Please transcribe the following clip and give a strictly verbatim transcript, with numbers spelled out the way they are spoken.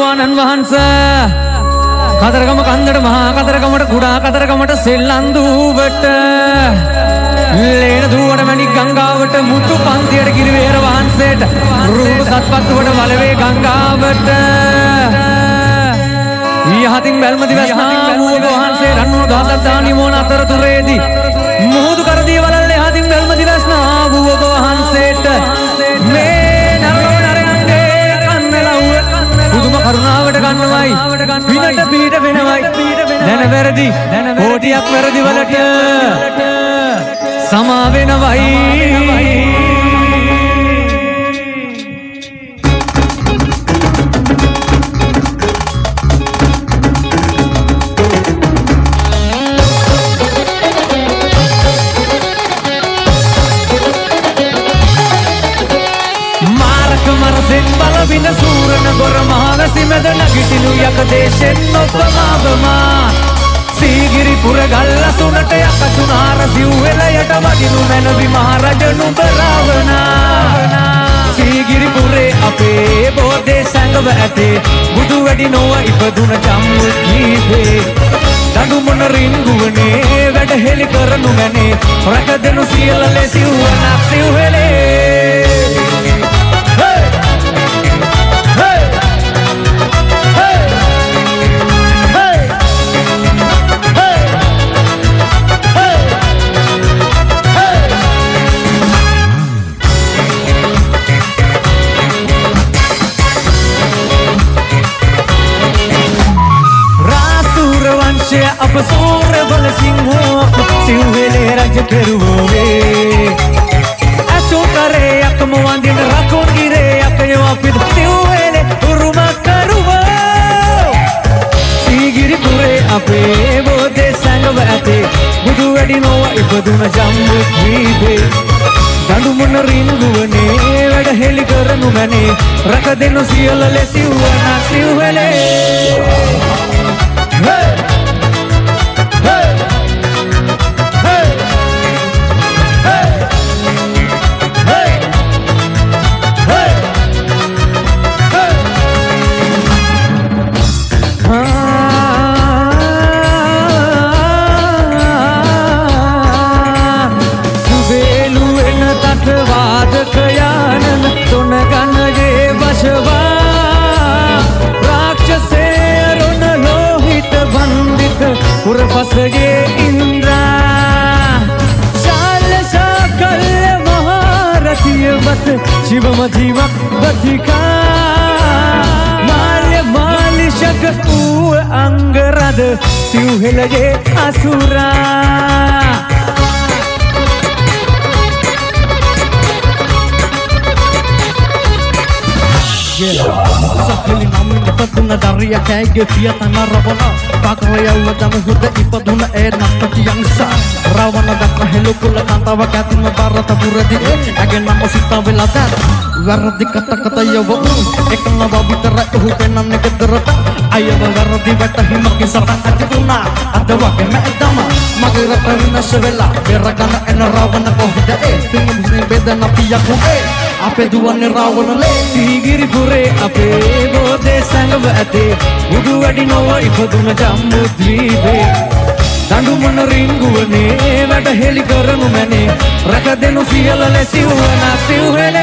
මහරහතුවාණන් වහන්සේ කතරගම කන්දට මහා කතරගමට කුඩා කතරගමට සෙල්ලන්දුවට ලේන දුවට මැණික් ගංගාවට මුතු පන්තියට ගිරිවේර වහන්සේට රූප සත්පත්තුවට වලවේ ගංගාවට යහතින් බැල්මදි වැස්නා වූ වහන්සේ රන්නුව දහසක් දානි මොන අතරතුරේදී මුහුදු කරදී වලල්ලේ යහතින් බැල්මදි වැස්නා වූ වහන්සේට මේ නරෝ නරයන්ගේ කන්නලව්ව පුදුම කරුණාවට ගන්නවයි විනට පීඩ වෙනවයි දැන වැරදි කෝටියක් වැරදි වලට සමා වෙනවයි බින සූරන ගොර මහවැසි මැද නැගිටිනු යක දේශෙන් ඔබමාවමා සීගිරි පුර ගල්ලසුනට යකසුනාර සිව්වෙලයට වඩිනු මැනවි මහරජ නුඹ රාවණා සීගිරි පුරේ අපේ බෝධේ සැඟව ඇතේ බුදු වැඩි නොව ඉපදුන ජම්මුද්වීපේ දඬු මොන රින්ගුවනේ වැඩ හෙළි කරනු මැනේ රැක දෙනු සියලලේ සිව්වනක් සිව්වෙලේ අප සූර බල සිංහෝ සිව්වෙලේ රජ කෙරුවෝවේ ඇසු කරේ යකම වඳින රකුන් ගිරේ යකයෝ අපිට සිව්වෙලේ උරුම කරුවෝ සීගිරි පුරේ අපේ බෝධේ සැඟව ඇතේ බුදු වැඩි නොව ඉපදුන ජම්බුද්වීපේ දඬු මොන රින්ගුවනේ වැඩ හෙළි කරනු මැනේ රැක දෙනු සියලලේ සිව්වනක් සිව්වෙලේ पुरफसगे इंद्रा शाल शाकल महारथीय बत शिवम जीवक बथिका माल्य मालिशक ऊ अंगरद सिवहेलगे asura Sakili namin ipaduna dari kaya fiatana ravana pakraya wadam huda ipaduna e nakatiyang sa ravana dakna helu kula kantawa katin barata buradi again namo sita veladat waradi kata kata yawa ekna babi tera hupenam ne kedrata ayava waradi bata himaki sarang aduna adawa ke medama magrata vinasvela beragana en ravana ko hida e tingum ne bedana piyaku e ape duwane ravana le sigiri pure ape bode sangව ඇතේ බුදු වැඩි නොව ඉපදුන ජම්බුද්වීපේ දඬු මොන රින්ගුවනේ වැඩ හෙළි කරනු මැනේ රැක දෙනු සියලලේ සිව්වනක් සිව්හෙලේ